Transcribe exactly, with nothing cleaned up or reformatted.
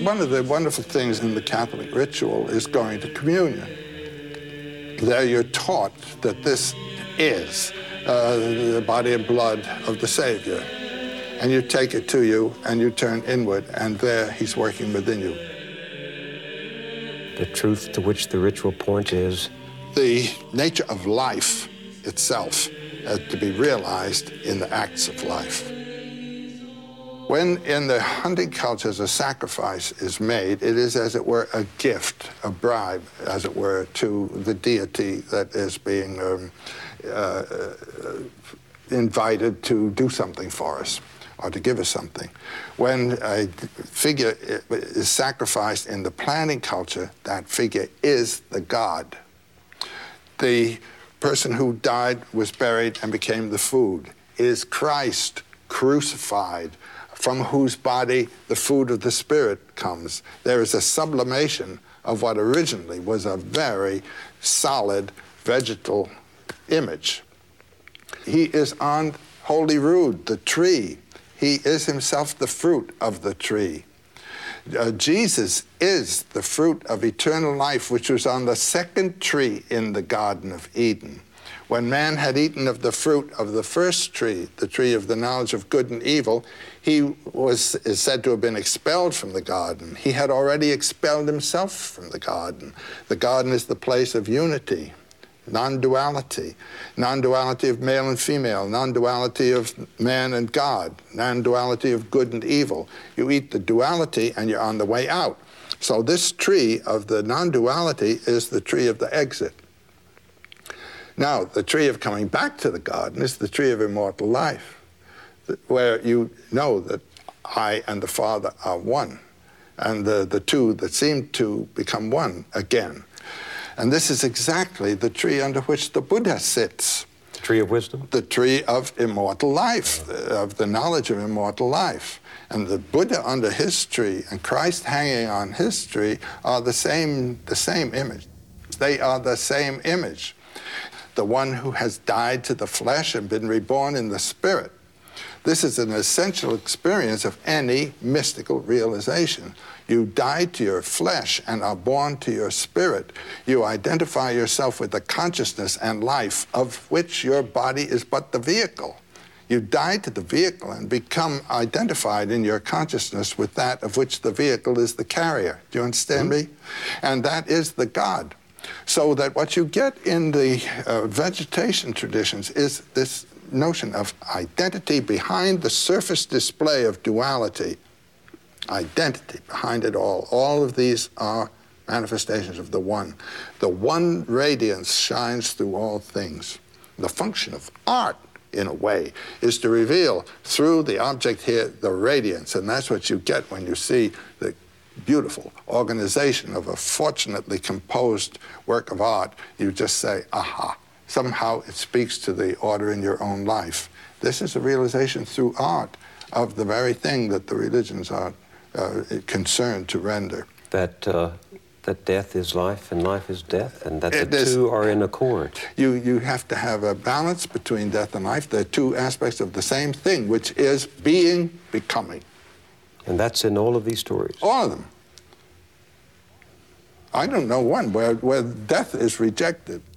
One of the wonderful things in the Catholic ritual is going to communion. There you're taught that this is uh, the body and blood of the Savior. And you take it to you, and you turn inward, and there he's working within you. The truth to which the ritual points is? The nature of life itself uh, to be realized in the acts of life. When in the hunting cultures a sacrifice is made, it is as it were a gift, a bribe, as it were, to the deity that is being um, uh, invited to do something for us, or to give us something. When a figure is sacrificed in the planting culture, that figure is the god. The person who died, was buried, and became the food is Christ crucified, from whose body the food of the Spirit comes. There is a sublimation of what originally was a very solid vegetal image. He is on Holy Rood, the tree. He is himself the fruit of the tree. Uh, Jesus is the fruit of eternal life, which was on the second tree in the Garden of Eden. When man had eaten of the fruit of the first tree, the tree of the knowledge of good and evil, he was is said to have been expelled from the garden. He had already expelled himself from the garden. The garden is the place of unity, non-duality, non-duality of male and female, non-duality of man and God, non-duality of good and evil. You eat the duality and you're on the way out. So this tree of the non-duality is the tree of the exit. Now, the tree of coming back to the garden is the tree of immortal life, where you know that I and the Father are one, and the, the two that seem to become one again. And this is exactly the tree under which the Buddha sits. The tree of wisdom? The tree of immortal life, of the knowledge of immortal life. And the Buddha under his tree and Christ hanging on his tree are the same, the same image. They are the same image. The one who has died to the flesh and been reborn in the spirit. This is an essential experience of any mystical realization. You die to your flesh and are born to your spirit. You identify yourself with the consciousness and life of which your body is but the vehicle. You die to the vehicle and become identified in your consciousness with that of which the vehicle is the carrier. Do you understand mm-hmm. me? And that is the God. So that what you get in the uh, vegetation traditions is this notion of identity behind the surface display of duality. Identity behind it all. All of these are manifestations of the one. The one radiance shines through all things. The function of art, in a way, is to reveal through the object here the radiance, and that's what you get when you see the beautiful organization of a fortunately composed work of art. You just say, aha. Somehow it speaks to the order in your own life. This is a realization through art of the very thing that the religions are uh, concerned to render. That uh, that death is life and life is death, and that it the is, two are in accord. You, you have to have a balance between death and life. They're two aspects of the same thing, which is being, becoming. And that's in all of these stories? All of them. I don't know one where, where death is rejected.